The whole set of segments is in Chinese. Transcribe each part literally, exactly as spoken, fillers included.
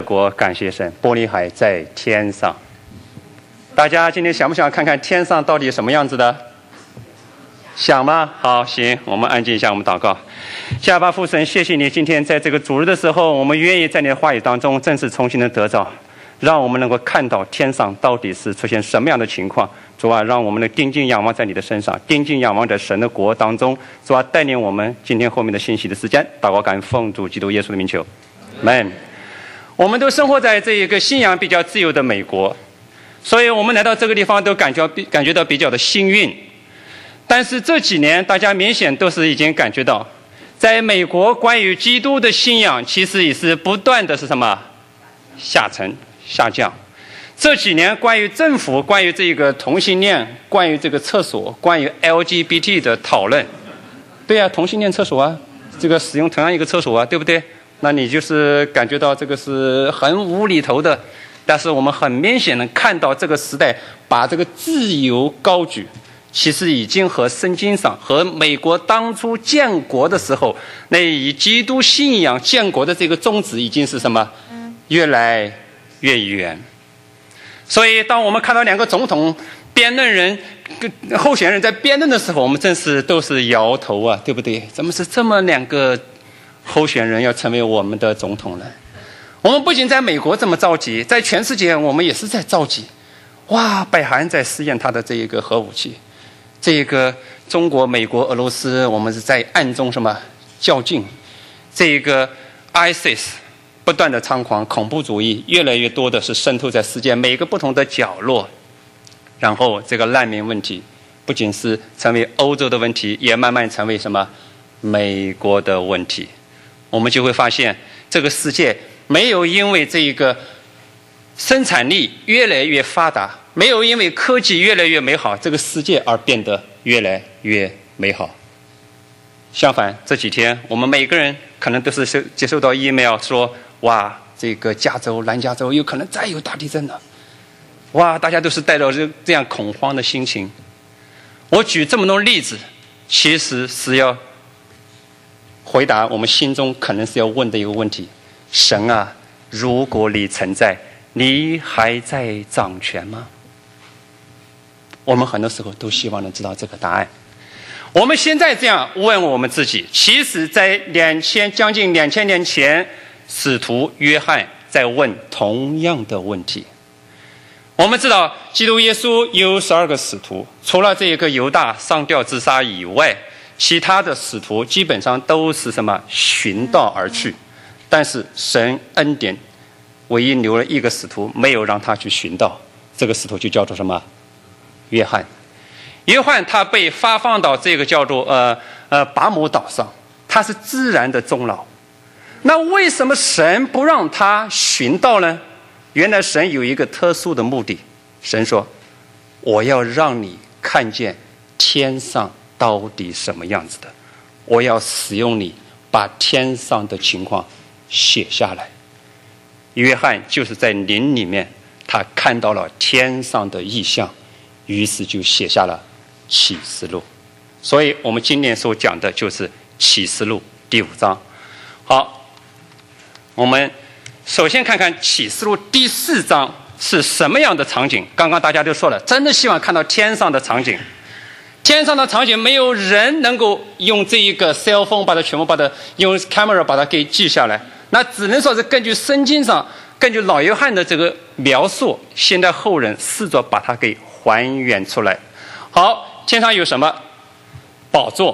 国感谢神，玻璃海在天上。大家今天想不想看看天上到底什么样子的？想吗？好，行，我们安静一下，我们祷告。下巴父神，谢谢你今天在这个主日的时候，我们愿意在你的话语当中正式重新的得着，让我们能够看到天上到底是出现什么样的情况。主啊，让我们的定睛仰望在你的身上，定睛仰望在神的国当中。主啊，带领我们今天后面的信息的时间，祷告感恩奉主基督耶稣的名求，阿们。我们都生活在这一个信仰比较自由的美国，所以我们来到这个地方都感觉感觉到比较的幸运。但是这几年大家明显都是已经感觉到，在美国关于基督的信仰其实也是不断的是什么下沉下降。这几年关于政府关于这个同性恋关于这个厕所关于 L G B T 的讨论，对啊，同性恋厕所啊，这个使用同样一个厕所啊，对不对？那你就是感觉到这个是很无厘头的。但是我们很明显的看到这个时代把这个自由高举，其实已经和圣经上和美国当初建国的时候那以基督信仰建国的这个宗旨已经是什么越来越远。所以当我们看到两个总统辩论人候选人在辩论的时候，我们真是都是摇头啊，对不对？怎么是这么两个候选人要成为我们的总统呢？我们不仅在美国这么着急，在全世界我们也是在着急。哇，北韩在试验它的这一个核武器，这个中国、美国、俄罗斯，我们是在暗中什么较劲。这个 I S I S 不断的猖狂，恐怖主义越来越多的是渗透在世界每个不同的角落。然后这个难民问题不仅是成为欧洲的问题，也慢慢成为什么美国的问题。我们就会发现这个世界没有因为这一个生产力越来越发达，没有因为科技越来越美好，这个世界而变得越来越美好。相反，这几天我们每个人可能都是接收到 email 说，哇，这个加州南加州有可能再有大地震了。哇，大家都是带着这样恐慌的心情。我举这么多例子，其实是要回答我们心中可能是要问的一个问题：神啊，如果你存在，你还在掌权吗？我们很多时候都希望能知道这个答案。我们现在这样问我们自己，其实在两千将近两千年前，使徒约翰在问同样的问题。我们知道基督耶稣有十二个使徒，除了这个犹大上吊自杀以外，其他的使徒基本上都是什么寻道而去。但是神恩典唯一留了一个使徒，没有让他去寻道，这个使徒就叫做什么约翰。约翰他被发放到这个叫做呃呃拔摩岛上，他是自然的终老。那为什么神不让他寻道呢？原来神有一个特殊的目的。神说，我要让你看见天上到底什么样子的，我要使用你把天上的情况写下来。约翰就是在灵里面，他看到了天上的异象，于是就写下了启示录。所以我们今年所讲的就是启示录第五章。好，我们首先看看启示录第四章是什么样的场景。刚刚大家都说了，真的希望看到天上的场景。天上的场景没有人能够用这一个 cell phone 把它全部把它用 camera 把它给记下来，那只能说是根据圣经上根据老约翰的这个描述，现代后人试着把它给还原出来。好，天上有什么？宝座，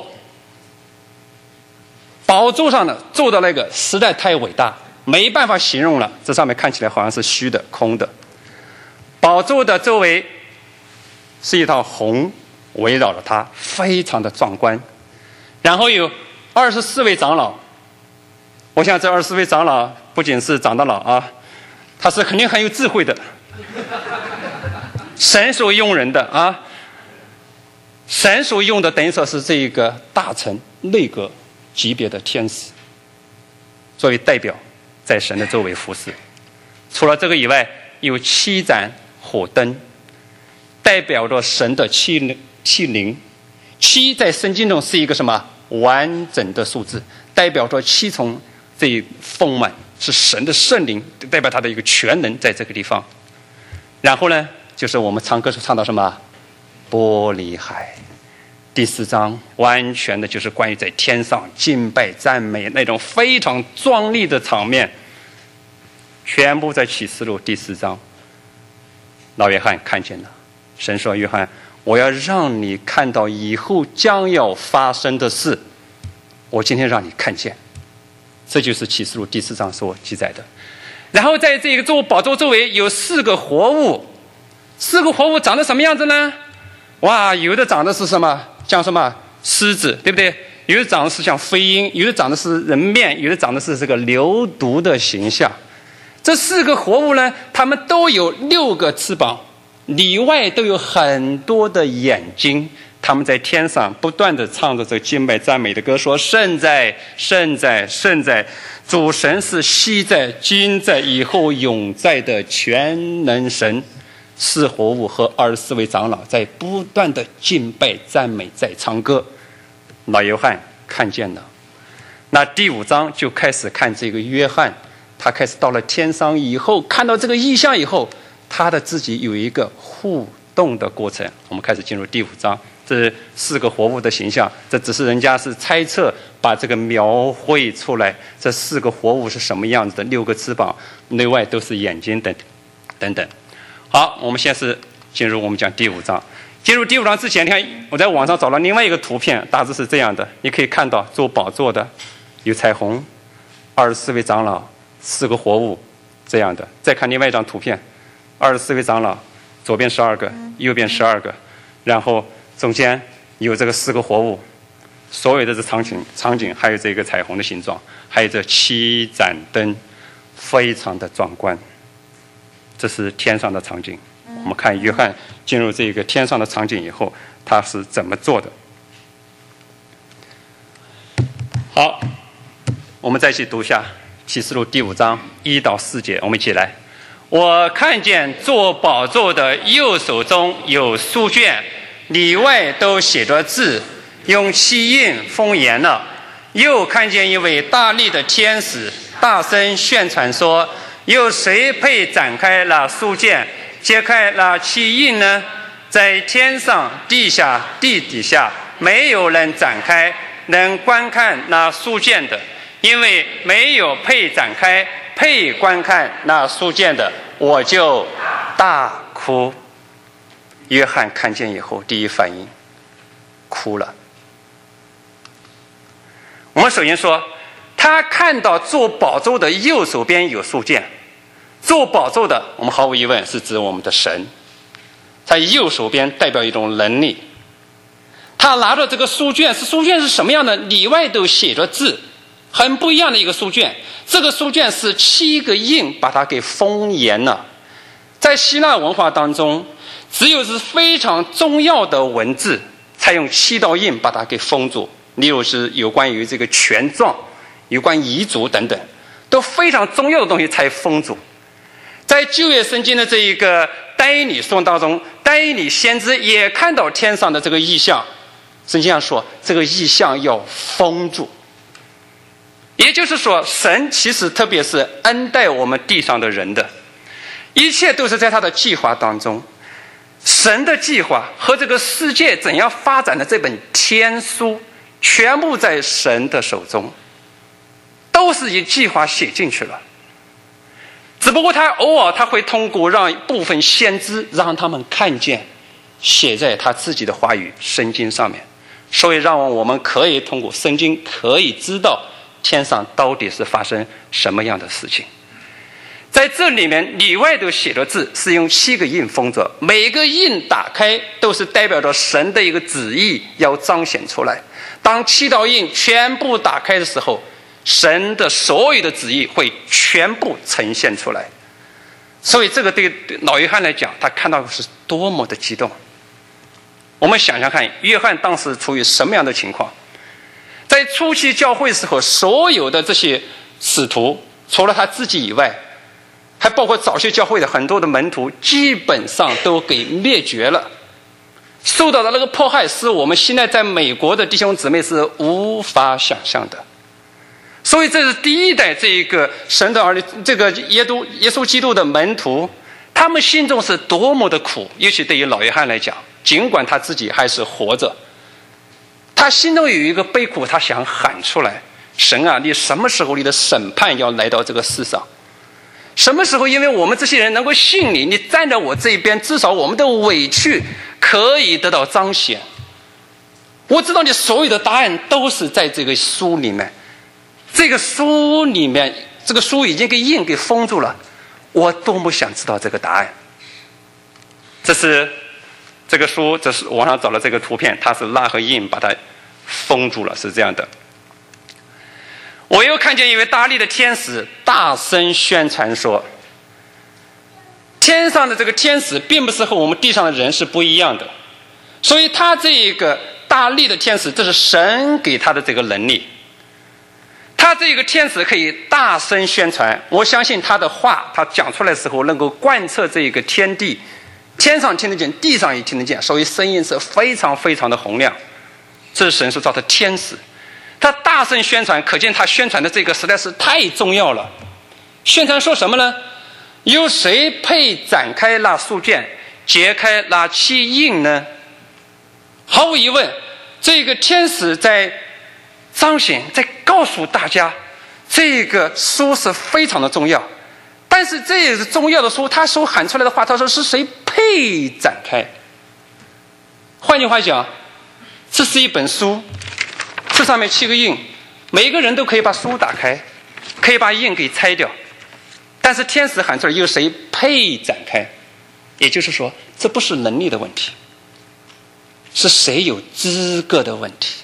宝座上呢坐的那个实在太伟大，没办法形容了，这上面看起来好像是虚的空的。宝座的周围是一套红围绕着它，非常的壮观。然后有二十四位长老，我想这二十四位长老不仅是长得老啊，他是肯定很有智慧的，神所用人的啊，神所用的等于说是这一个大臣内阁级别的天使，作为代表在神的周围服侍。除了这个以外，有七盏火灯，代表着神的七灵。七灵，七在圣经中是一个什么完整的数字，代表着七重这丰满是神的圣灵，代表他的一个全能在这个地方。然后呢，就是我们唱歌时唱到什么？玻璃海。第四章完全的就是关于在天上敬拜赞美那种非常壮丽的场面，全部在启示录第四章。老约翰看见了，神说：约翰，我要让你看到以后将要发生的事，我今天让你看见。这就是启示录第四章所记载的。然后在这个座宝座周围有四个活物，四个活物长得什么样子呢？哇，有的长得是什么？像什么狮子，对不对？有的长得是像飞鹰，有的长得是人面，有的长得是这个牛犊的形象。这四个活物呢，它们都有六个翅膀，里外都有很多的眼睛。他们在天上不断地唱着这敬拜赞美的歌，说：圣在，圣在，圣在，主神是昔在、今在、以后永在的全能神。四活物和二十四位长老在不断的敬拜赞美，在唱歌。老约翰看见了。那第五章就开始看这个约翰，他开始到了天上以后，看到这个异象以后，他的自己有一个互动的过程。我们开始进入第五章，这四个活物的形象，这只是人家是猜测，把这个描绘出来。这四个活物是什么样子的？六个翅膀，内外都是眼睛等等等。好，我们先是进入我们讲第五章。进入第五章之前，你看我在网上找了另外一个图片，大致是这样的。你可以看到做宝座的有彩虹，二十四位长老，四个活物这样的。再看另外一张图片，二十四位长老，左边十二个，右边十二个，然后中间有这个四个活物，所有的这场景场景还有这个彩虹的形状，还有这七盏灯，非常的壮观。这是天上的场景。我们看约翰进入这个天上的场景以后，他是怎么做的。好，我们再去读一下启示录第五章一到四节，我们一起来。我看见坐宝座的右手中有书卷，里外都写着字，用漆印封严了。又看见一位大力的天使大声宣传说：有谁配展开那书卷，揭开那漆印呢？在天上、地下、地底下，没有人展开能观看那书卷的，因为没有配展开、配观看那书卷的，我就大哭。约翰看见以后，第一反应哭了。我们首先说，他看到坐宝座的右手边有书卷。坐宝座的，我们毫无疑问是指我们的神，在右手边代表一种能力。他拿着这个书卷，是书卷是什么样的？里外都写着字，很不一样的一个书卷。这个书卷是七个印把它给封严了。在希腊文化当中，只有是非常重要的文字才用七道印把它给封住，例如是有关于这个权状、有关遗嘱等等，都非常重要的东西才封住。在旧约圣经的这一个但以理书当中，但以理先知也看到天上的这个异象，圣经上说这个异象要封住。也就是说，神其实特别是恩待我们地上的人的，一切都是在他的计划当中。神的计划和这个世界怎样发展的这本天书，全部在神的手中，都是以计划写进去了。只不过他偶尔他会通过让部分先知让他们看见，写在他自己的话语圣经上面，所以让我们可以通过圣经可以知道天上到底是发生什么样的事情。在这里面里外都写着字，是用七个印封着，每个印打开都是代表着神的一个旨意要彰显出来。当七道印全部打开的时候，神的所有的旨意会全部呈现出来。所以这个对老约翰来讲，他看到的是多么的激动。我们想想看，约翰当时处于什么样的情况？在初期教会的时候，所有的这些使徒除了他自己以外，还包括早期教会的很多的门徒，基本上都给灭绝了，受到的那个迫害是我们现在在美国的弟兄姊妹是无法想象的。 所以这是第一代这个神的儿女，这个耶稣耶稣基督的门徒，他们心中是多么的苦。尤其对于老约翰来讲，尽管他自己还是活着，他心中有一个悲苦，他想喊出来：神啊，你什么时候你的审判要来到这个世上？什么时候因为我们这些人能够信你，你站在我这一边，至少我们的委屈可以得到彰显。我知道你所有的答案都是在这个书里面，这个书里面，这个书已经给印给封住了，我多么想知道这个答案。这是这个书，这是网上找了这个图片，它是蜡和印把它封住了，是这样的。我又看见一位大力的天使大声宣传说，天上的这个天使并不是和我们地上的人是不一样的，所以他这个大力的天使，这是神给他的这个能力。他这个天使可以大声宣传，我相信他的话，他讲出来的时候能够贯彻这个天地，天上听得见，地上也听得见，所以声音是非常非常的洪亮。这是神所造的天使，他大声宣传，可见他宣传的这个实在是太重要了。宣传说什么呢？有谁配展开那书卷，解开那七印呢？毫无疑问，这个天使在彰显，在告诉大家，这个书是非常的重要。但是这也是重要的书，他所喊出来的话，他说是谁配展开？换句话讲，这是一本书，这上面七个印，每个人都可以把书打开，可以把印给拆掉，但是天使喊出来，有谁配展开？也就是说，这不是能力的问题，是谁有资格的问题。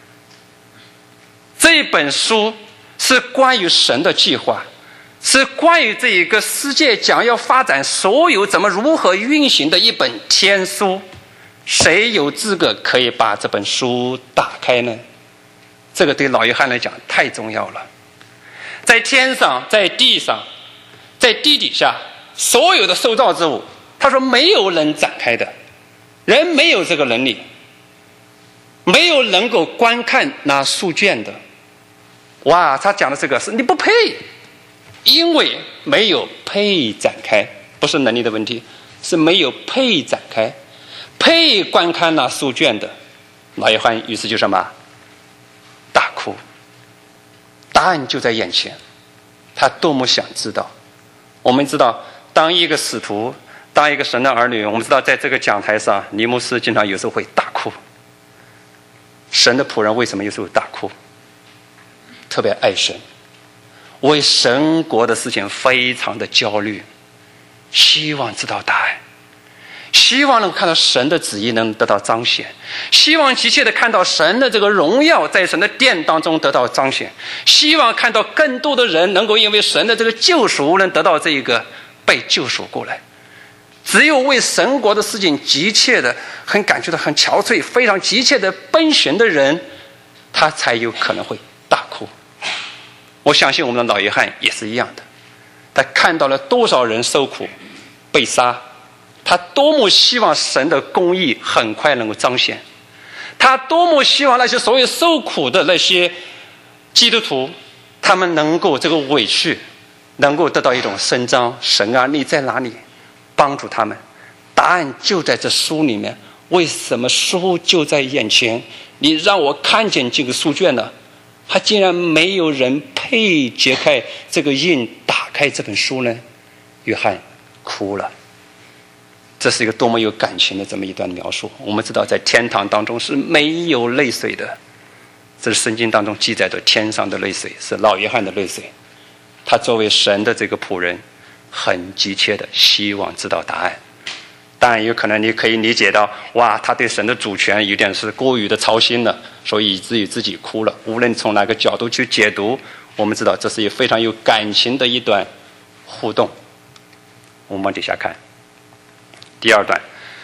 这本书是关于神的计划，是关于这一个世界将要发展所有怎么如何运行的一本天书。谁有资格可以把这本书打开呢？这个对老约翰来讲太重要了。在天上，在地上，在地底下，所有的受造之物，他说没有人展开的，人没有这个能力，没有能够观看那书卷的。哇，他讲的这个是你不配，因为没有配展开，不是能力的问题，是没有配展开，配观看那书卷的。老约翰于是就什么？大哭。答案就在眼前，他多么想知道。我们知道，当一个使徒，当一个神的儿女，我们知道在这个讲台上，尼牧师经常有时候会大哭。神的仆人为什么有时候大哭？特别爱神，为神国的事情非常的焦虑，希望知道答案，希望能够看到神的旨意能得到彰显，希望急切的看到神的这个荣耀在神的殿当中得到彰显，希望看到更多的人能够因为神的这个救赎能得到这个被救赎过来。只有为神国的事情急切的很感觉到很憔悴，非常急切的奔寻的人，他才有可能会大哭。我相信我们的老约翰也是一样的，他看到了多少人受苦被杀，他多么希望神的公义很快能够彰显，他多么希望那些所谓受苦的那些基督徒，他们能够这个委屈能够得到一种伸张。神啊，你在哪里？帮助他们。答案就在这书里面。为什么书就在眼前，你让我看见这个书卷呢？他竟然没有人配揭开这个印，打开这本书呢？约翰哭了。这是一个多么有感情的这么一段描述。我们知道在天堂当中是没有泪水的，这是圣经当中记载的天上的泪水，是老约翰的泪水。他作为神的这个仆人，很急切的希望知道答案。当然有可能你可以理解到，哇，他对神的主权有点是过于的操心了，所以以至于自己哭了。无论从哪个角度去解读，我们知道这是一非常有感情的一段互动。我们往底下看第二段，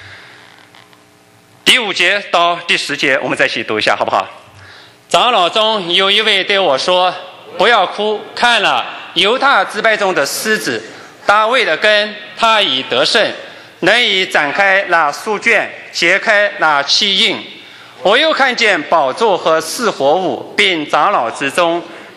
第五节到第十节，我们再一起读一下好不好？长老中有一位对我说，不要哭，看了犹大支派中的狮子大卫的根，他已得胜，能以展开那书卷，揭开那七印。我又看见宝座和四活物并长老之中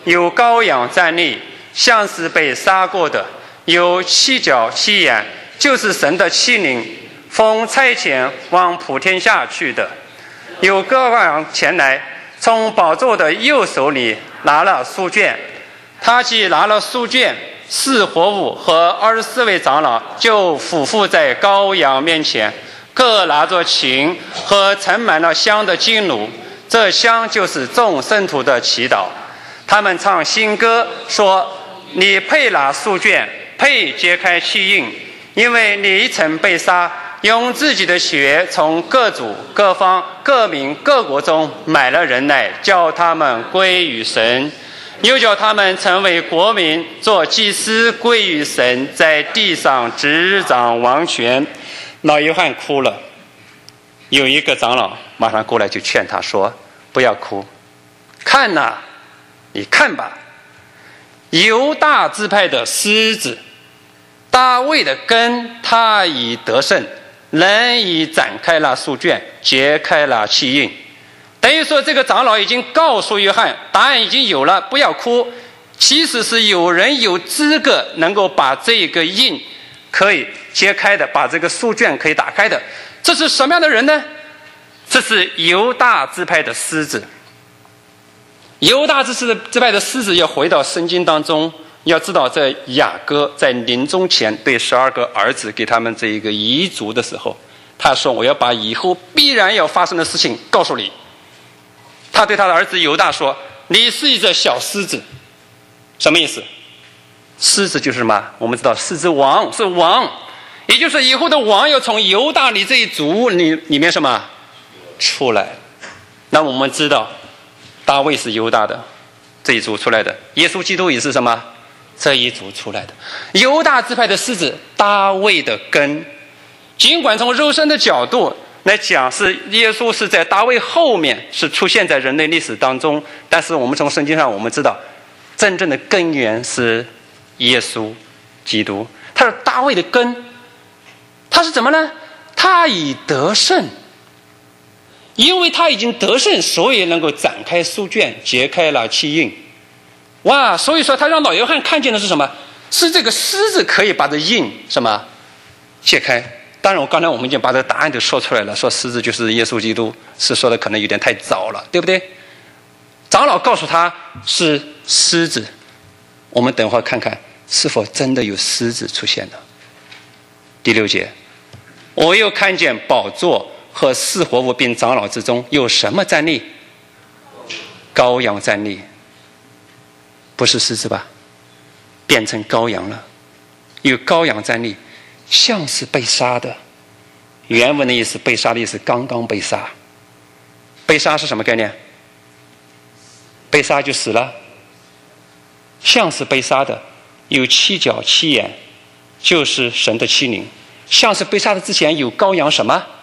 有羔羊站立，像是被杀过的；有七角七眼，就是神的器皿，奉差遣往普天下去的。有羔羊前来，从宝座的右手里拿了书卷，他既拿了书卷，四活物和二十四位长老就俯伏在羔羊面前，各拿着琴和盛满了香的金炉，这香就是众圣徒的祈祷。他们唱新歌，说：你配拿书卷，配揭开器印，因为你曾被杀，用自己的血从各族各方各民各国中买了人来，叫他们归于神，又叫他们成为国民，做祭司，归于神，在地上执掌王权。老约翰哭了，有一个长老马上过来就劝他说：不要哭，看哪、啊，你看吧，犹大支派的狮子，大卫的根，他已得胜，人已展开了书卷，揭开了器印。等于说这个长老已经告诉约翰，答案已经有了，不要哭。其实是有人有资格能够把这个印可以揭开的，把这个书卷可以打开的。这是什么样的人呢？这是犹大支派的狮子。犹大支派的狮子要回到圣经当中，要知道在雅各在临终前对十二个儿子给他们这一个遗嘱的时候，他说：我要把以后必然要发生的事情告诉你。他对他的儿子犹大说：你是一只小狮子。什么意思？狮子就是什么？我们知道狮子王是王，也就是以后的王要从犹大里这一族里里面什么出来。那我们知道大卫是犹大的这一族出来的，耶稣基督也是什么这一族出来的。犹大支派的狮子，大卫的根。尽管从肉身的角度来讲，是耶稣是在大卫后面，是出现在人类历史当中，但是我们从圣经上我们知道，真正的根源是耶稣基督。他是大卫的根，他是怎么呢？他已得胜，因为他已经得胜，所以能够展开书卷，揭开了器印。哇，所以说他让老约翰看见的是什么？是这个狮子可以把这印什么揭开。当然我刚才我们已经把这个答案就说出来了，说狮子就是耶稣基督，是说的可能有点太早了，对不对？长老告诉他是狮子，我们等会儿看看是否真的有狮子出现了。第六节，我又看见宝座和四活物并长老之中有什么站立？羔羊站立。不是狮子吧？变成羔羊了。有羔羊站立，像是被杀的。原文的意思，被杀的意思刚刚被杀。被杀是什么概念？被杀就死了。像是被杀的，有七角七眼，就是神的器皿。像是被杀的之前有羔羊什么？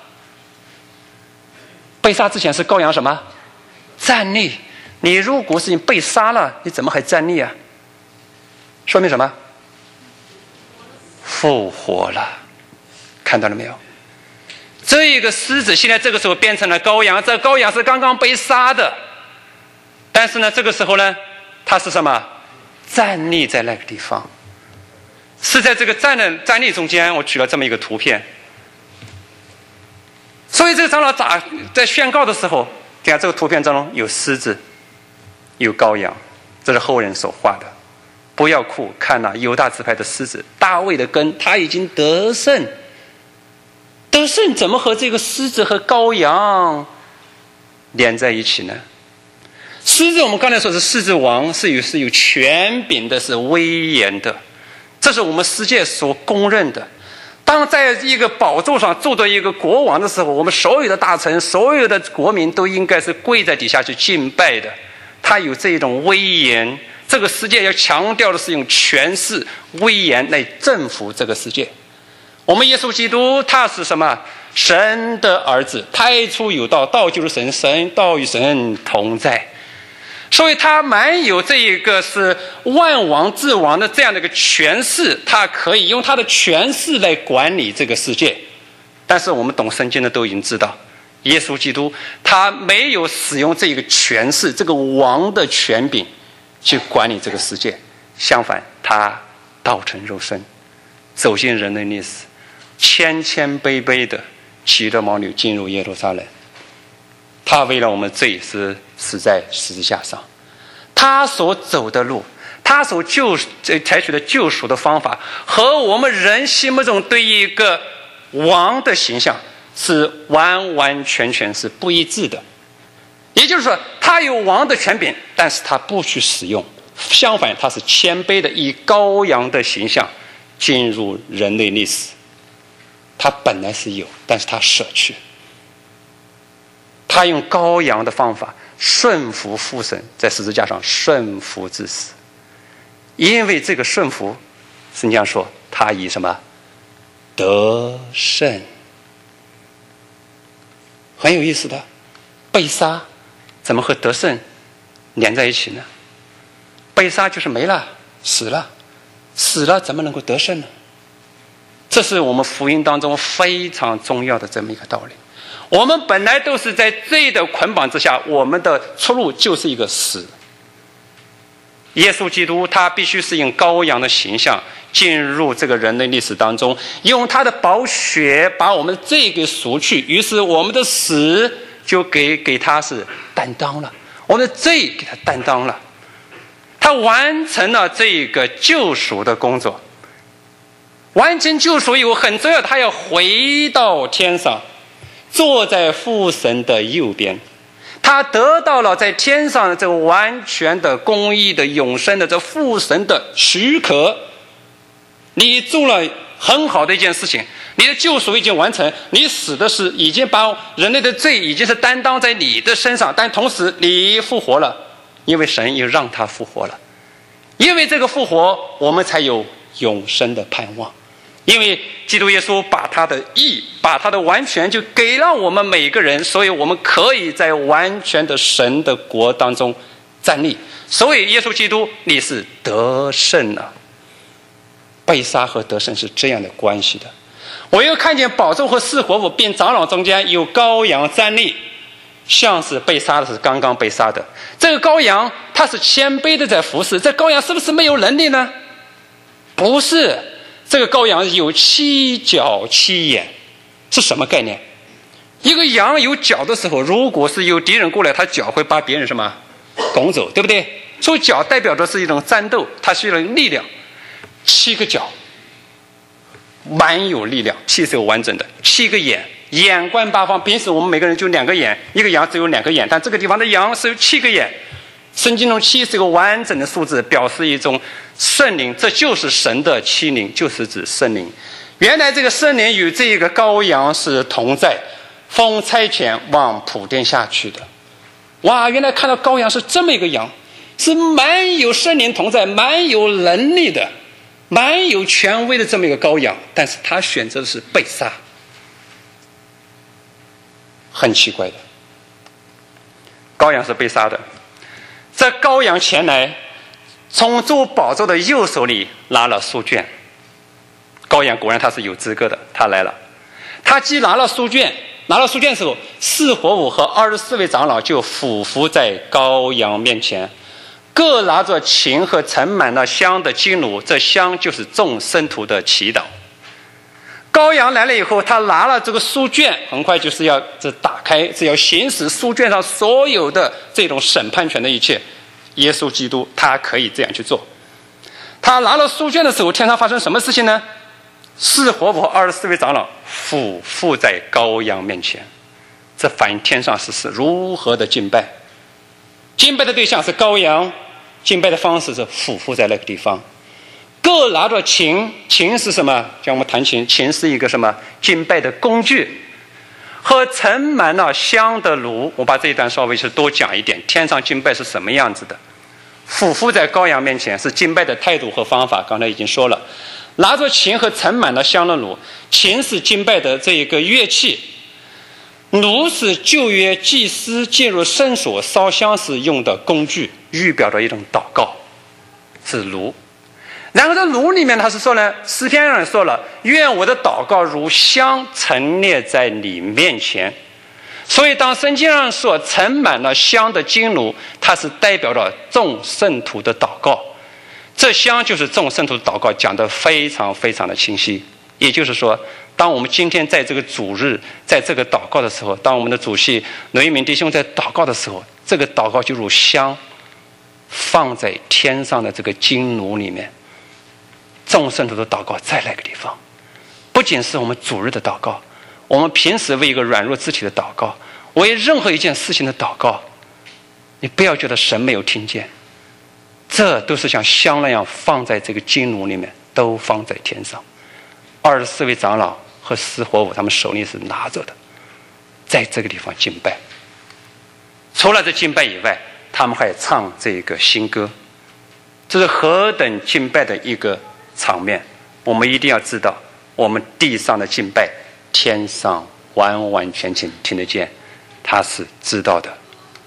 被杀之前是羔羊什么？站立。你如果是你被杀了，你怎么还站立啊？说明什么？复活了。看到了没有？这一个狮子现在这个时候变成了羔羊，这羔羊是刚刚被杀的，但是呢这个时候呢它是什么？站立在那个地方，是在这个站的站立中间，我取了这么一个图片。所以这个长老咋在宣告的时候，你看这个图片当中有狮子有羔羊，这是后人所画的。不要哭，看哪、啊，犹大支派的狮子，大卫的根，他已经得胜。得胜怎么和这个狮子和羔羊连在一起呢？狮子我们刚才说是狮子王，是有是有权柄的，是威严的，这是我们世界所公认的。当在一个宝座上坐着一个国王的时候，我们所有的大臣、所有的国民都应该是跪在底下去敬拜的。他有这种威严，这个世界要强调的是用权势、威严来征服这个世界。我们耶稣基督他是什么？神的儿子，太初有道，道就是神，神道与神同在。所以他满有这一个是万王之王的这样的一个权势，他可以用他的权势来管理这个世界。但是我们懂圣经的都已经知道，耶稣基督他没有使用这个权势，这个王的权柄去管理这个世界，相反，他道成肉身，走进人类历史，谦谦卑卑的骑着毛驴进入耶路撒冷。他为了我们罪是死在十字架上，他所走的路，他所救采取的救赎的方法，和我们人心目中对一个王的形象是完完全全是不一致的。也就是说，他有王的权柄，但是他不去使用，相反，他是谦卑的，以羔羊的形象进入人类历史。他本来是有，但是他舍去，他用羔羊的方法顺服父神，在十字架上顺服至死。因为这个顺服，圣经上说他以什么得胜。很有意思的，被杀怎么和得胜连在一起呢？被杀就是没了，死了，死了怎么能够得胜呢？这是我们福音当中非常重要的这么一个道理。我们本来都是在罪的捆绑之下，我们的出路就是一个死。耶稣基督他必须是用羔羊的形象进入这个人类历史当中，用他的宝血把我们的罪给赎去，于是我们的死就给给他是担当了，我们的罪给他担当了，他完成了这个救赎的工作。完成救赎以后，很重要，他要回到天上，坐在父神的右边。他得到了在天上的这个完全的公义的永生的这父神的许可。你做了很好的一件事情，你的救赎已经完成，你死的是已经把人类的罪已经是担当在你的身上，但同时你复活了，因为神又让他复活了。因为这个复活，我们才有永生的盼望。因为基督耶稣把他的义，把他的完全就给了我们每个人，所以我们可以在完全的神的国当中站立。所以耶稣基督你是得胜了。被杀和得胜是这样的关系的。我又看见宝座和四活物并长老中间有羔羊站立，像是被杀的是刚刚被杀的。这个羔羊他是谦卑的在服侍，这羔羊是不是没有能力呢？不是，这个羔羊有七角七眼。是什么概念？一个羊有角的时候，如果是有敌人过来，它角会把别人什么拱走，对不对？所以角代表的是一种战斗，它是一种力量。七个角蛮有力量，七是有完整的。七个眼，眼观八方。平时我们每个人就两个眼，一个羊只有两个眼，但这个地方的羊是有七个眼。圣经中七是一个完整的数字，表示一种圣灵，这就是神的七灵，就是指圣灵。原来这个圣灵与这个羔羊是同在，奉差遣往普天下去的。哇，原来看到羔羊是这么一个羊，是蛮有圣灵同在，蛮有能力的，蛮有权威的这么一个羔羊，但是他选择的是被杀，很奇怪的。羔羊是被杀的，这羔羊前来，从坐宝座的右手里拿了书卷。羔羊果然他是有资格的，他来了。他既拿了书卷，拿了书卷的时候，四活物和二十四位长老就俯伏在羔羊面前，各拿着琴和盛满了香的金炉，这香就是众圣徒的祈祷。羔羊来了以后，他拿了这个书卷，很快就是要这打开，是要行使书卷上所有的这种审判权的一切。耶稣基督他可以这样去做。他拿了书卷的时候，天上发生什么事情呢？四活物和二十四位长老俯伏在羔羊面前，这反映天上是是如何的敬拜。敬拜的对象是羔羊，敬拜的方式是俯伏在那个地方。各拿着琴，琴是什么？像我们弹琴，琴是一个什么敬拜的工具，和盛满了香的炉。我把这一段稍微是多讲一点，天上敬拜是什么样子的。俯伏在羔羊面前是敬拜的态度和方法，刚才已经说了。拿着琴和盛满了香的炉，琴是敬拜的这一个乐器，炉是旧约祭司进入圣所烧香时用的工具，预表着一种祷告，是炉。然后在炉里面他是说呢，诗篇上说了，愿我的祷告如香陈列在你面前。 所以当圣经上说盛满了香的金炉，它是代表了众圣徒的祷告。这香就是众圣徒的祷告，讲得非常非常的清晰。也就是说，当我们今天在这个主日，在这个祷告的时候，当我们的主席罗一鸣弟兄在祷告的时候，这个祷告就如香放在天上的这个金炉里面。众圣徒的祷告在那个地方，不仅是我们主日的祷告，我们平时为一个软弱肢体的祷告，为任何一件事情的祷告，你不要觉得神没有听见，这都是像香那样放在这个金炉里面，都放在天上。二十四位长老和四活物他们手里是拿着的，在这个地方敬拜。除了这敬拜以外，他们还唱这个新歌，这是何等敬拜的一个场面。我们一定要知道，我们地上的敬拜，天上完完全全听得见，他是知道的。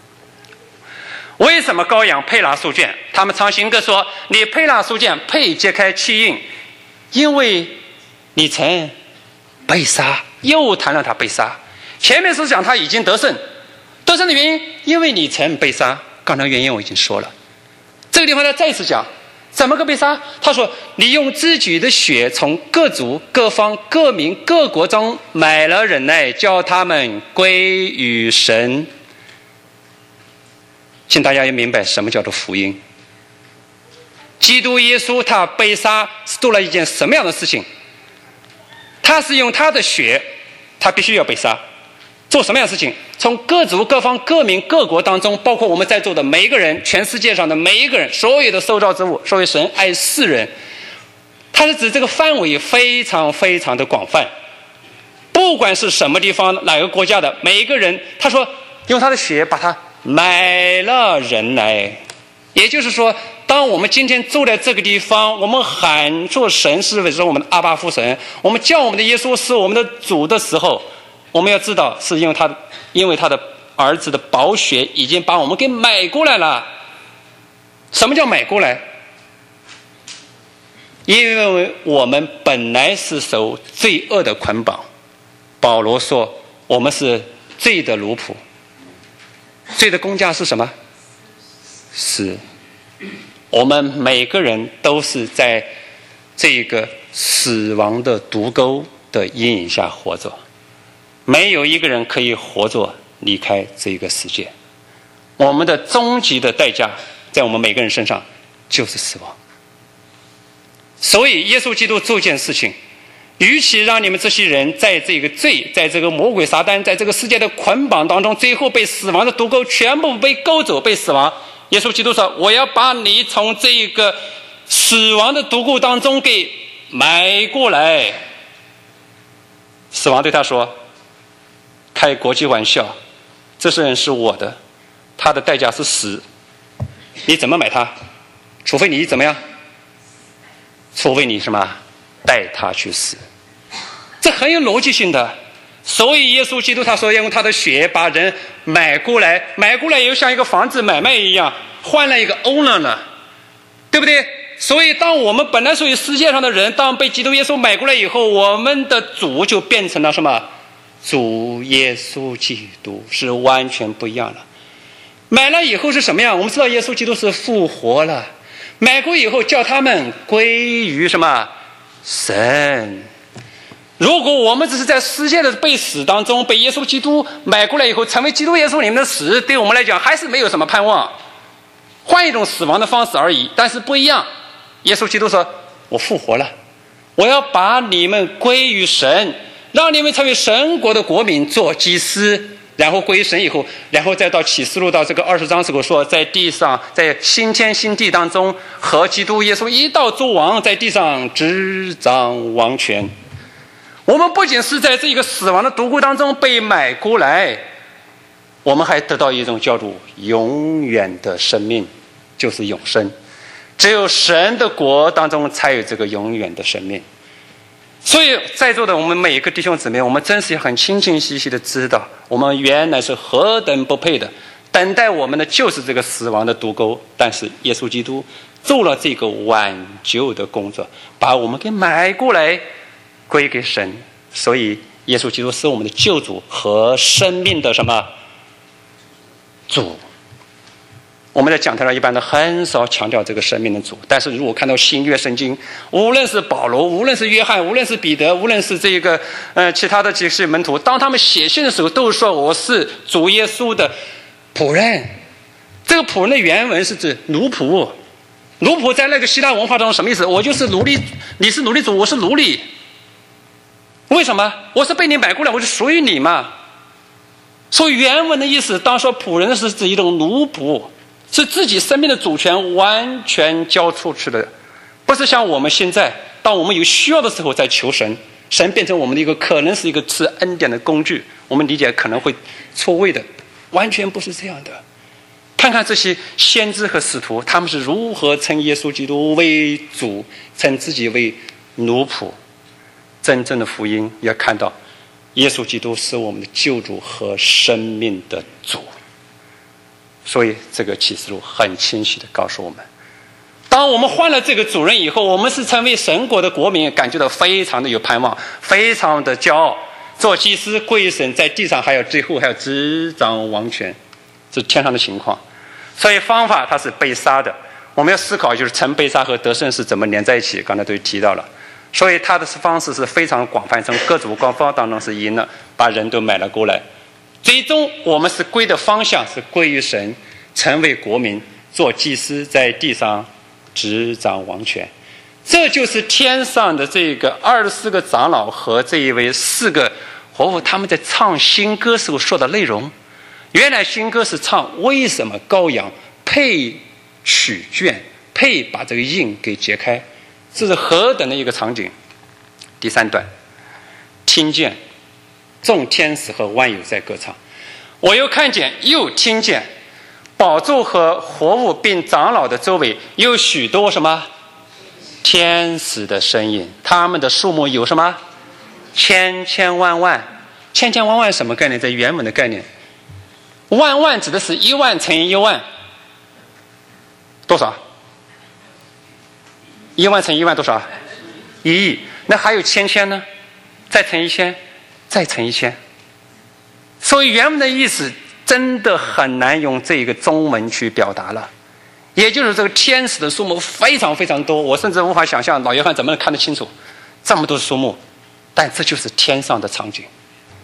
为什么羔羊配拿书卷？他们唱新歌说，你配拿书卷，配揭开七印，因为你曾被杀。又谈了他被杀，前面是讲他已经得胜，得胜的原因因为你曾被杀，刚才原因我已经说了。这个地方他再次讲怎么个被杀，他说你用自己的血从各族各方各民各国中买了人来，叫他们归于神。请大家要明白什么叫做福音。基督耶稣他被杀是做了一件什么样的事情？他是用他的血，他必须要被杀，做什么样的事情？从各族各方各民各国当中，包括我们在座的每一个人，全世界上的每一个人，所有的受造之物，所谓神爱世人，他是指这个范围非常非常的广泛，不管是什么地方哪个国家的每一个人，他说用他的血把他买了人来。也就是说，当我们今天坐在这个地方，我们喊作神是为说我们的阿爸父神，我们叫我们的耶稣是我们的主的时候，我们要知道是因为他的因为他的儿子的宝血已经把我们给买过来了。什么叫买过来？因为我们本来是受罪恶的捆绑。保罗说我们是罪的奴仆。罪的工价是什么？是我们每个人都是在这个死亡的毒钩的阴影下活着，没有一个人可以活着离开这个世界。我们的终极的代价在我们每个人身上就是死亡。所以耶稣基督做一件事情，与其让你们这些人在这个罪，在这个魔鬼撒旦，在这个世界的捆绑当中，最后被死亡的毒钩全部被勾走，被死亡，耶稣基督说我要把你从这个死亡的毒钩当中给买过来。死亡对他说，开国际玩笑，这些人是我的，他的代价是死，你怎么买他？除非你怎么样？除非你什么带他去死。这很有逻辑性的。所以耶稣基督他说要用他的血把人买过来，买过来又像一个房子买卖一样，换了一个 owner 了，对不对？所以当我们本来属于世界上的人，当被基督耶稣买过来以后，我们的主就变成了什么？主耶稣基督，是完全不一样的。买了以后是什么样？我们知道耶稣基督是复活了，买过以后叫他们归于什么？神。如果我们只是在世界的被死当中被耶稣基督买过来以后，成为基督耶稣里面的死，对我们来讲还是没有什么盼望，换一种死亡的方式而已。但是不一样，耶稣基督说我复活了，我要把你们归于神，让你们成为神国的国民，做祭司，然后归于神以后，然后再到启示录到这个二十章时候说，在地上在新天新地当中和基督耶稣一道作王，在地上执掌王权。我们不仅是在这个死亡的毒钩当中被买过来，我们还得到一种叫做永远的生命，就是永生。只有神的国当中才有这个永远的生命。所以在座的我们每一个弟兄姊妹，我们真是很清清晰晰的知道，我们原来是何等不配的，等待我们的就是这个死亡的毒钩。但是耶稣基督做了这个挽救的工作，把我们给买过来归给神。所以耶稣基督是我们的救主和生命的什么主。我们在讲台上一般都很少强调这个生命的主，但是如果看到新约圣经，无论是保罗，无论是约翰，无论是彼得，无论是这个呃其他的几些门徒，当他们写信的时候，都说我是主耶稣的仆人。这个仆人的原文是指奴仆，奴仆在那个希腊文化中什么意思？我就是奴隶，你是奴隶主，我是奴隶。为什么？我是被你买过来，我是属于你嘛。所以原文的意思，当说仆人是指一种奴仆，是自己生命的主权完全交出去的，不是像我们现在，当我们有需要的时候再求神，神变成我们的一个可能是一个赐恩典的工具，我们理解可能会错位的，完全不是这样的。看看这些先知和使徒，他们是如何称耶稣基督为主，称自己为奴仆。真正的福音要看到，耶稣基督是我们的救主和生命的主。所以这个启示录很清晰地告诉我们，当我们换了这个主人以后，我们是成为神国的国民，感觉到非常的有盼望，非常的骄傲，做祭司归神，在地上还有最后还有执掌王权，这是天上的情况。所以方法它是被杀的，我们要思考就是曾被杀和得胜是怎么连在一起，刚才都提到了。所以他的方式是非常广泛，从各族各方当中是赢了，把人都买了过来。最终我们是归的方向是归于神，成为国民，做祭司，在地上执掌王权。这就是天上的这个二十四个长老和这一位四个活物他们在唱新歌时候说的内容。原来新歌是唱为什么羔羊配取卷，配把这个印给解开，这是何等的一个场景。第三段，听见众天使和万有在歌唱，我又看见又听见宝座和活物并长老的周围有许多什么天使的声音，他们的数目有什么千千万万。千千万万什么概念？在原文的概念，万万指的是一万乘以一万，多少？一万乘一万多少？一亿。那还有千千呢？再乘一千，再乘一千。所以原文的意思真的很难用这个中文去表达了。也就是这个天使的数目非常非常多，我甚至无法想象老约翰怎么能看得清楚这么多数目。但这就是天上的场景，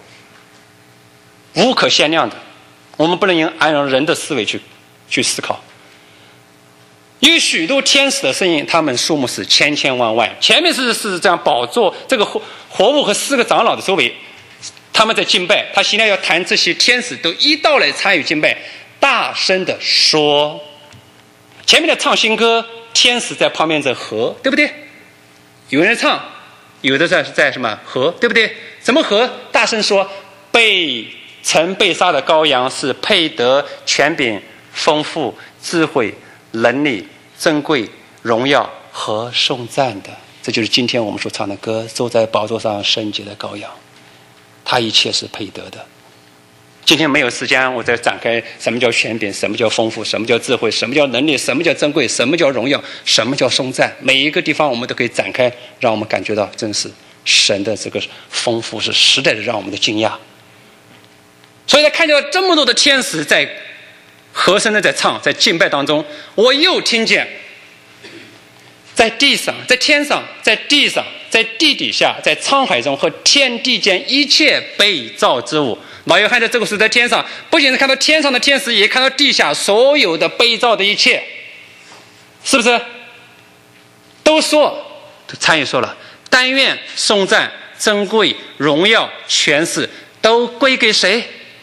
无可限量的。我们不能用按照人的思维去去思考。有许多天使的声音，他们数目是千千万万。前面是是这样，宝座这个活活物和四个长老的周围，他们在敬拜。他现在要谈这些天使都一道来参与敬拜，大声的说。前面的唱新歌，天使在旁边在和，对不对？有人唱，有的在在什么和，对不对？怎么和？大声说，被曾被杀的羔羊是配得权柄、丰富、智慧、能力、珍贵、荣耀和颂赞的。这就是今天我们所唱的歌，坐在宝座上圣洁的羔羊，他一切是配得的。今天没有时间我再展开什么叫权柄，什么叫丰富，什么叫智慧，什么叫能力，什么叫珍贵，什么叫荣耀，什么叫颂赞。每一个地方我们都可以展开，让我们感觉到真是神的这个丰富是实在的让我们的惊讶。所以他看见这么多的天使在和声的在唱，在敬拜当中，我又听见在地上，在天上，在地上，在地底下，在沧海中和天地间一切被造之物。老约翰在这个时候在天上，不仅是看到天上的天使，也看到地下所有的被造的一切，是不是？都说，都参与说了，但愿颂赞、珍贵、荣耀、权势都归给谁？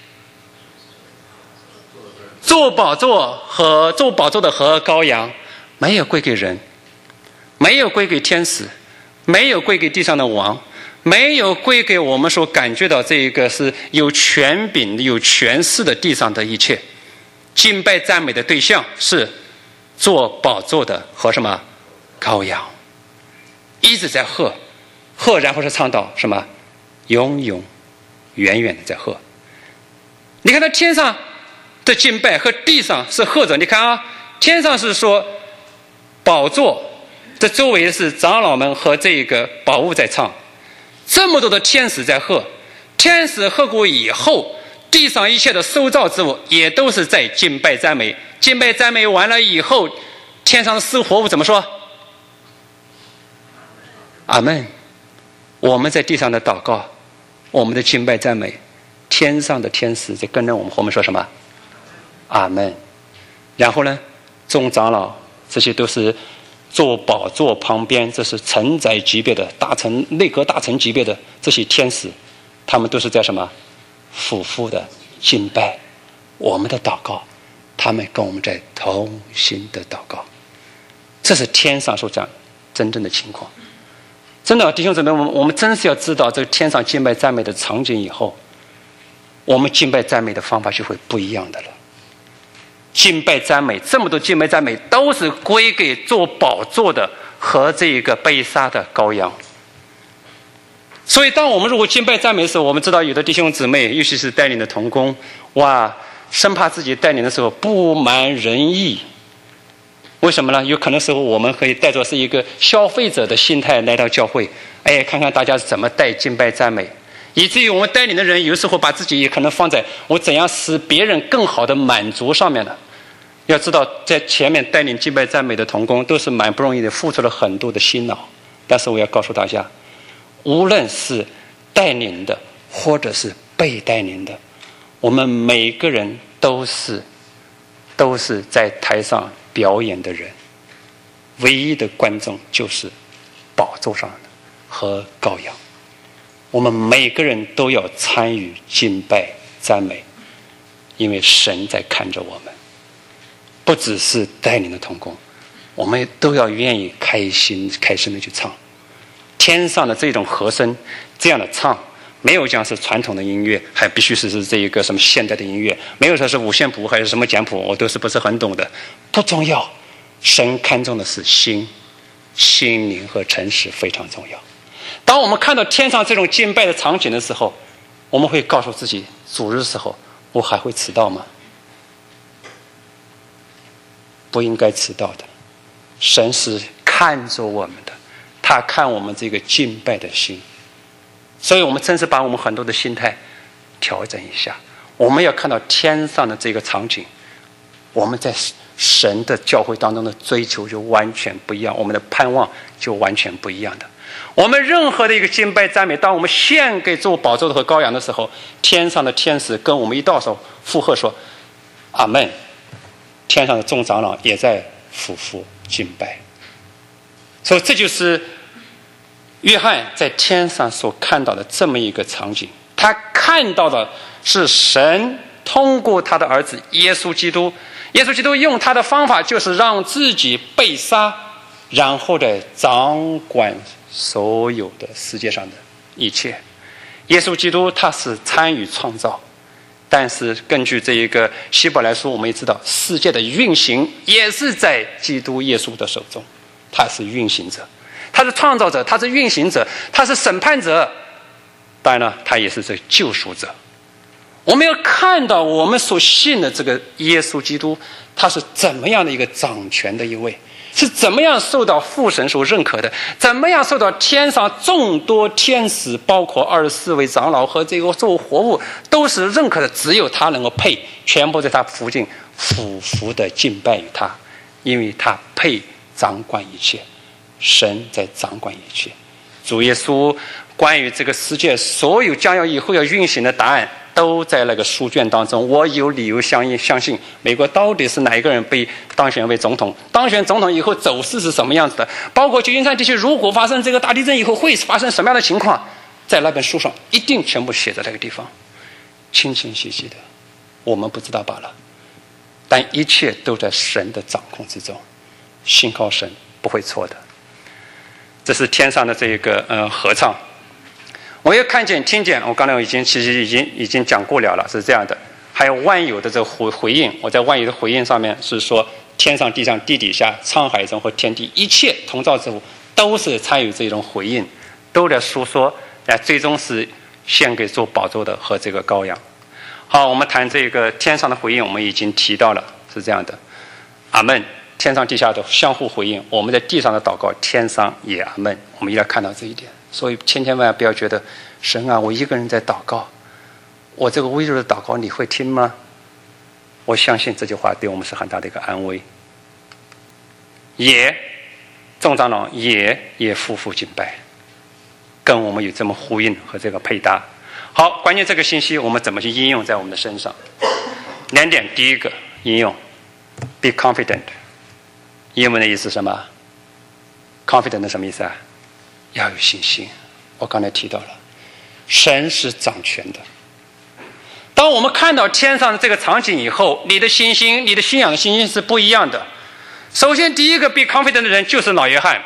坐宝座和坐宝座的和羔羊，没有归给人，没有归给天使，没有归给地上的王，没有归给我们所感觉到这一个是有权柄、有权势的地上的一切。敬拜赞美的对象是坐宝座的和什么羔羊，一直在喝喝，然后是唱到什么永永远远的在喝。你看到天上的敬拜和地上是喝着，你看啊，天上是说宝座的周围是长老们和这个宝物在唱，这么多的天使在喝， 天使喝过以后，地上一切的受造之物也都是在敬拜赞美。敬拜赞美完了以后，天上的四活物怎么说？阿们。我们在地上的祷告，我们的敬拜赞美，天上的天使在跟着我们后面说什么？阿们。然后呢，众长老这些都是坐宝座旁边，这是臣宰级别的大臣、内阁大臣级别的这些天使，他们都是在什么？俯伏的敬拜我们的祷告，他们跟我们在同心的祷告。这是天上所讲真正的情况。真的，弟兄姊妹，我们我们真是要知道这个天上敬拜赞美的场景以后，我们敬拜赞美的方法就会不一样的了。敬拜赞美，这么多敬拜赞美都是归给做宝座的和这个被杀的羔羊。所以当我们如果敬拜赞美的时候，我们知道有的弟兄姊妹，尤其是带领的同工，哇，生怕自己带领的时候不满人意。为什么呢？有可能时候我们可以带着是一个消费者的心态来到教会，哎，看看大家怎么带敬拜赞美，以至于我们带领的人有时候把自己也可能放在我怎样使别人更好的满足上面了。要知道，在前面带领敬拜赞美的同工都是蛮不容易的，付出了很多的辛劳。但是我要告诉大家，无论是带领的或者是被带领的，我们每个人都是都是在台上表演的人，唯一的观众就是宝座上的和羔羊。我们每个人都要参与敬拜赞美，因为神在看着我们。不只是带领的同工，我们都要愿意开心开心的去唱天上的这种和声，这样的唱，没有讲是传统的音乐，还必须是是这一个什么现代的音乐，没有说是五线谱还是什么简谱，我都是不是很懂的，不重要。神看重的是心、心灵和诚实非常重要。当我们看到天上这种敬拜的场景的时候，我们会告诉自己，主日时候我还会迟到吗？不应该迟到的。神是看着我们的，他看我们这个敬拜的心。所以我们真是把我们很多的心态调整一下，我们要看到天上的这个场景，我们在神的教会当中的追求就完全不一样，我们的盼望就完全不一样的。我们任何的一个敬拜赞美，当我们献给做宝座的和羔羊的时候，天上的天使跟我们一道手附和说阿们，天上的众长老也在俯伏敬拜。所以这就是约翰在天上所看到的这么一个场景，他看到的是神通过他的儿子耶稣基督，耶稣基督用他的方法就是让自己被杀，然后再掌管所有的世界上的一切。耶稣基督他是参与创造，但是根据这一个希伯来书，我们也知道世界的运行也是在基督耶稣的手中，他是运行者，他是创造者，他是运行者，他是审判者，当然了，他也是这个救赎者。我们要看到我们所信的这个耶稣基督，他是怎么样的一个掌权的一位，是怎么样受到父神所认可的，怎么样受到天上众多天使，包括二十四位长老和这个做活物都是认可的，只有他能够配，全部在他附近俯伏的敬拜于他，因为他配掌管一切，神在掌管一切。主耶稣关于这个世界所有将要以后要运行的答案都在那个书卷当中。我有理由相信相信美国到底是哪一个人被当选为总统，当选总统以后走势是什么样子的，包括旧金山地区如果发生这个大地震以后会发生什么样的情况，在那本书上一定全部写在那个地方，清清晰晰的，我们不知道罢了。但一切都在神的掌控之中，信靠神不会错的。这是天上的这个呃合唱。我也看见听见，我刚才已经其实已经已经讲过了了，是这样的。还有万有的这个回回应，我在万有的回应上面是说，天上地上地底下沧海中和天地一切同造之物都是参与这种回应，都在诉说，哎，最终是献给做宝座的和这个羔羊。好，我们谈这个天上的回应，我们已经提到了，是这样的。阿们， 天上地下都相互回应，我们在地上的祷告，天上也阿们。我们一定要看到这一点。所以千千万万不要觉得神啊，我一个人在祷告，我这个微弱的祷告你会听吗？我相信这句话对我们是很大的一个安慰。也众长老也也夫妇敬拜，跟我们有这么呼应和这个配搭。好，关键这个信息我们怎么去应用在我们的身上？两点，第一个应用 be confident， 英文的意思是什么？ confident 什么意思啊？要有信心。我刚才提到了，神是掌权的。当我们看到天上的这个场景以后，你的信心，你的信仰的信心是不一样的。首先第一个 be confident 的人就是老约翰。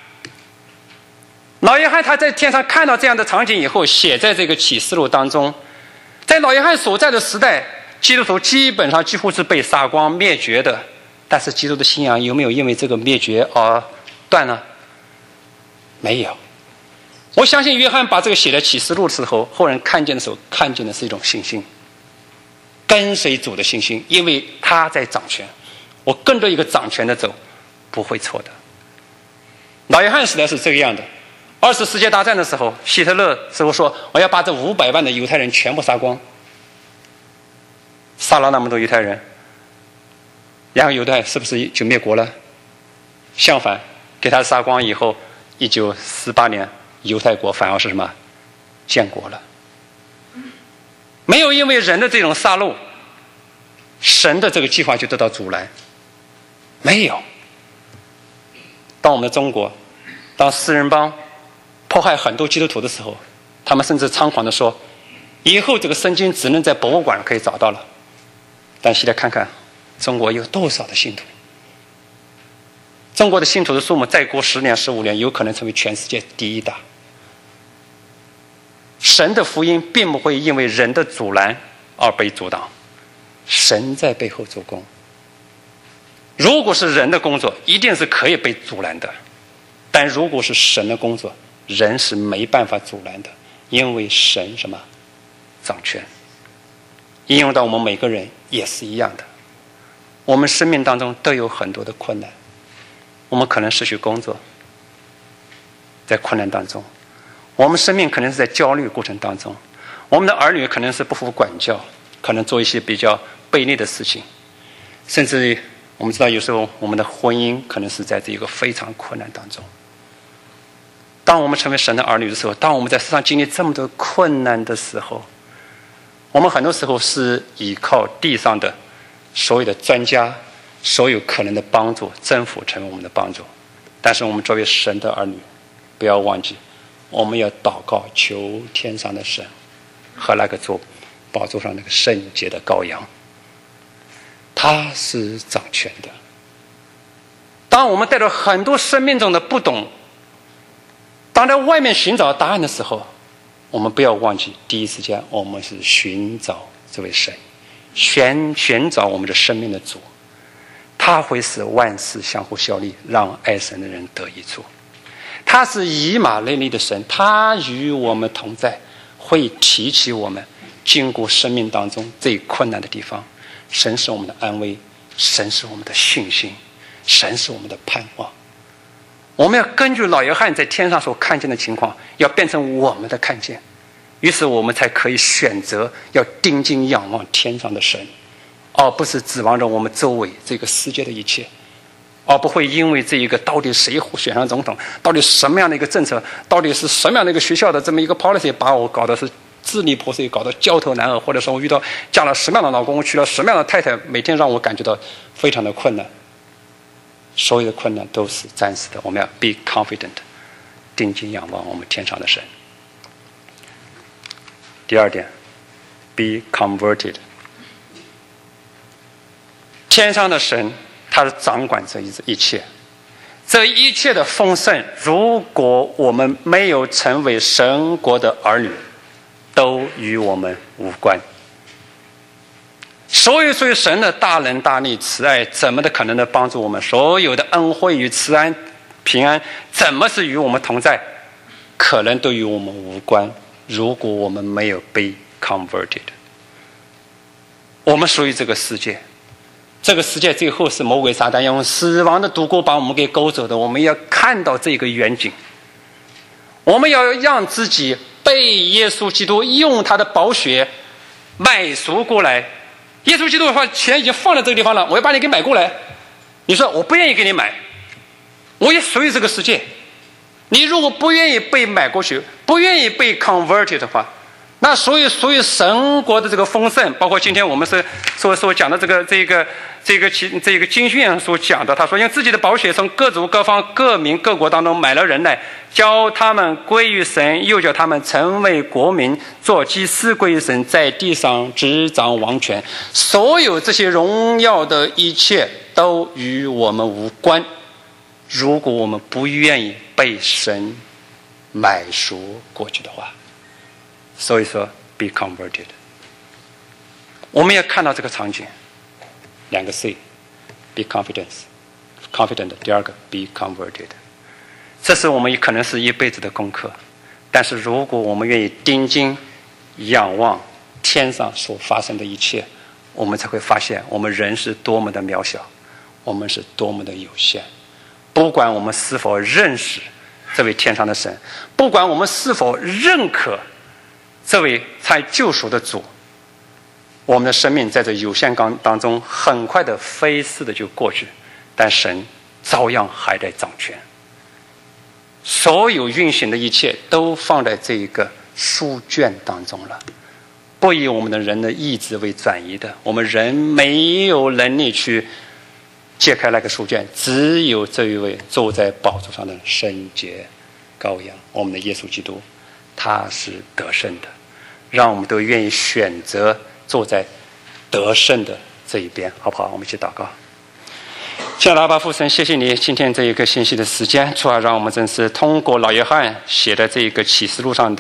老约翰他在天上看到这样的场景以后，写在这个启示录当中。在老约翰所在的时代，基督徒基本上几乎是被杀光灭绝的，但是基督的信仰有没有因为这个灭绝而断了？没有。我相信约翰把这个写在启示录的时候，后人看见的时候，看见的是一种信心，跟随主的信心，因为他在掌权，我跟着一个掌权的走，不会错的。老约翰时代是这个样的。二次世界大战的时候，希特勒时候说我要把这五百万的犹太人全部杀光，杀了那么多犹太人，然后犹太是不是就灭国了？相反，给他杀光以后，一九四八年犹太国反而是什么？建国了。没有因为人的这种杀戮，神的这个计划就得到阻拦。没有。当我们的中国，当四人帮迫害很多基督徒的时候，他们甚至猖狂地说，以后这个圣经只能在博物馆可以找到了。但现在看看中国有多少的信徒，中国的信徒的数目再过十年十五年有可能成为全世界第一大。神的福音并不会因为人的阻拦而被阻挡，神在背后做工。如果是人的工作，一定是可以被阻拦的，但如果是神的工作，人是没办法阻拦的，因为神什么？掌权。应用到我们每个人也是一样的。我们生命当中都有很多的困难，我们可能失去工作，在困难当中；我们生命可能是在焦虑过程当中；我们的儿女可能是不服管教，可能做一些比较卑劣的事情，甚至于我们知道有时候我们的婚姻可能是在这一个非常困难当中。当我们成为神的儿女的时候，当我们在世上经历这么多困难的时候，我们很多时候是依靠地上的所有的专家，所有可能的帮助，政府成为我们的帮助。但是我们作为神的儿女，不要忘记，我们要祷告求天上的神和那个坐宝座上那个圣洁的羔羊，他是掌权的。当我们带着很多生命中的不懂，当在外面寻找答案的时候，我们不要忘记，第一时间我们是寻找这位神，寻寻找我们的生命的主，他会使万事相互效力，让爱神的人得益处。他是以马内利的神，他与我们同在，会提起我们经过生命当中最困难的地方。神是我们的安慰，神是我们的信心，神是我们的盼望。我们要根据老约翰在天上所看见的情况，要变成我们的看见，于是我们才可以选择要定睛仰望天上的神，而不是指望着我们周围这个世界的一切，而不会因为这一个到底谁选上总统，到底什么样的一个政策，到底是什么样的一个学校的这么一个 policy 把我搞得是支离破碎，搞得焦头烂额，或者说我遇到嫁了什么样的老公，我娶了什么样的太太，每天让我感觉到非常的困难。所有的困难都是暂时的，我们要 be confident， 定睛仰望我们天上的神。第二点 be converted， 天上的神他是掌管这一切，这一切的丰盛，如果我们没有成为神国的儿女，都与我们无关。所有属于神的大能大力慈爱，怎么的可能的帮助我们？所有的恩惠与慈安平安，怎么是与我们同在？可能都与我们无关，如果我们没有被 converted。我们属于这个世界， 这个世界最后是魔鬼撒旦用死亡的毒钩把我们给勾走的，我们要看到这个远景，我们要让自己被耶稣基督用他的宝血买赎过来。耶稣基督的话，钱已经放在这个地方了，我要把你给买过来。你说我不愿意给你买，我也属于这个世界。你如果不愿意被买过去，不愿意被 converted 的话，那所以属于神国的这个丰盛，包括今天我们是所所讲的这个这个这个其这个经训所讲的，他说用自己的宝血从各族各方各民各国当中买了人来，教他们归于神，又叫他们成为国民，做祭司归于神，在地上执掌王权。所有这些荣耀的一切都与我们无关，如果我们不愿意被神买赎过去的话。所以说 be converted， 我们要看到这个场景，两个 C， be confidence confident， 第二个 be converted， 这是我们可能是一辈子的功课，但是如果我们愿意定睛仰望天上所发生的一切，我们才会发现我们人是多么的渺小，我们是多么的有限。不管我们是否认识这位天上的神，不管我们是否认可这位才救赎的主，我们的生命在这有限当中很快的飞逝的就过去，但神照样还在掌权。所有运行的一切都放在这一个书卷当中了，不以我们的人的意志为转移的。我们人没有能力去揭开那个书卷，只有这一位坐在宝座上的圣洁羔羊，我们的耶稣基督，他是得胜的。让我们都愿意选择坐在得胜的这一边，好不好？我们一起祷告。亲爱的阿爸父神，谢谢你今天这一个信息的时间，主要让我们真是通过老约翰写的这一个启示录上的